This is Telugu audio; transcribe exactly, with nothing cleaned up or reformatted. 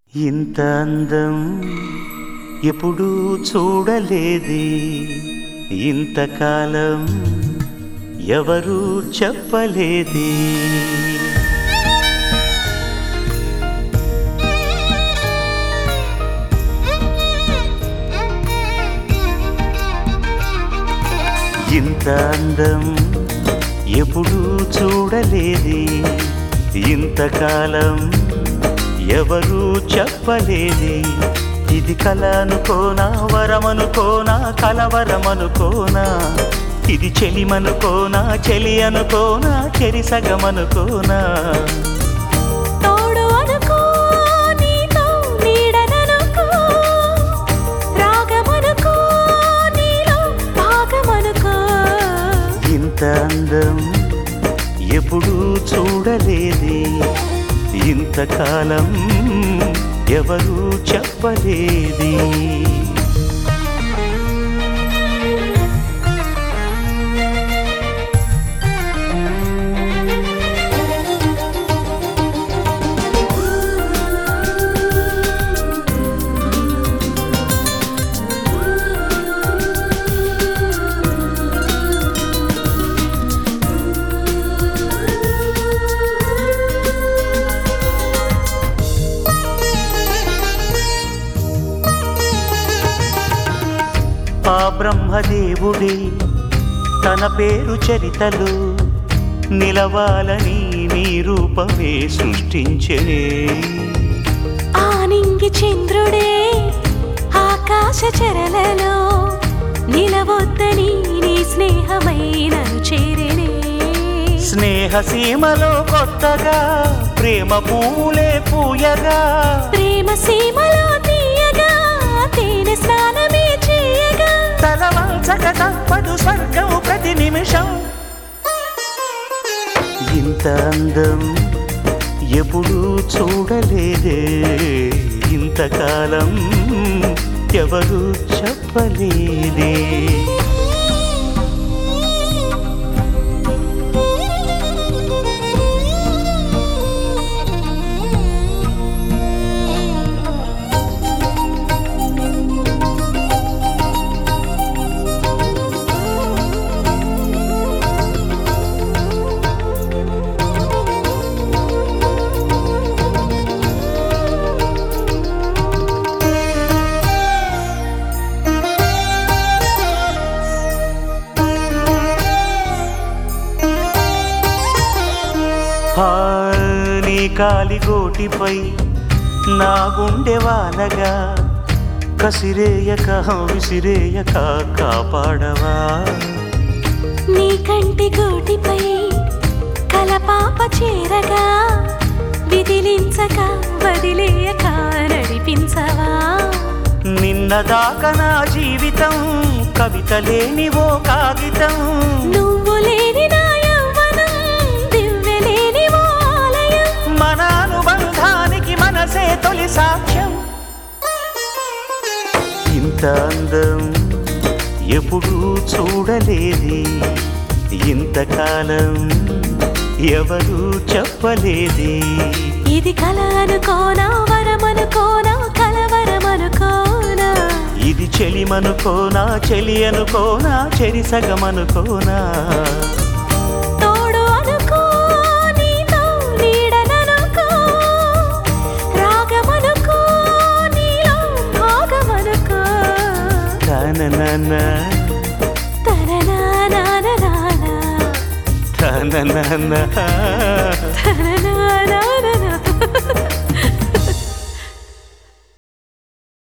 ఇంత అందం ఎప్పుడూ చూడలేదే, ఇంతకాలం ఎవరూ చెప్పలేదే. ఇంత అందం ఎప్పుడూ చూడలేదే, ఇంతకాలం ఎవరూ చెప్పలేదే. ఇది కల అనుకోనా, వరమనుకోనా, కలవరమనుకోనా, ఇది చెలిమనుకోనా, చెలి అనుకోనా, చెరిసగమనుకోనా. ఇంత అందం ఎప్పుడూ చూడలేదే, ఇంతకాలం ఎవరూ చెప్పలేదే. ఆ బ్రహ్మదేవుడే తన పేరు చరితలో నిలవాలని నీ రూపమే సృష్టించెనే. ఆనింగి చంద్రుడే ఆకాశ చరలలో నిలవొద్దని నీ స్నేహమై నన్ను చేరెనే. స్నేహ సీమలో కొత్తగా ప్రేమ పూలే పూయగా, ప్రేమ సీమలో తీయగా తేనె స్నానమే చేయగా, తలవంచక తప్పదు స్వర్గం ప్రతి నిమిషం. ఇంత అందం ఎప్పుడూ చూడలేదే, ఇంతకాలం ఎవరూ చెప్పలేదే. నీ కాలిగోటిపై నా గుండె వానగా కసిరేయక విసిరేయక కాపాడవా. నీ కంటి గోటిపై కలపాప చేరగా విదిలించక వదిలేయక నడిపించవా. నిన్నదాకా నా జీవితం కవిత లేని ఓ కాగితం, నువ్వు లేని నా యవ్వనం దివ్యలేని ఓ ఆలయం. మన అనుబంధానికి మనసే తొలి సాక్ష్యం. ఇంత అందం ఎప్పుడూ చూడలేదే, ఇంతకాలం ఎవరూ చెప్పలేదే. ఇది కల అనుకోనా, వరమనుకోనా, కలవరమనుకోనా, ఇది చెలిమనుకోనా, చెలి అనుకోనా, చెరిసగమనుకోనా. తోడు అనుకో, నీతో నీడననుకో, రాగమనుకో, నీలో భాగమనుకో. తననన తననానానానా, తననన తననానా.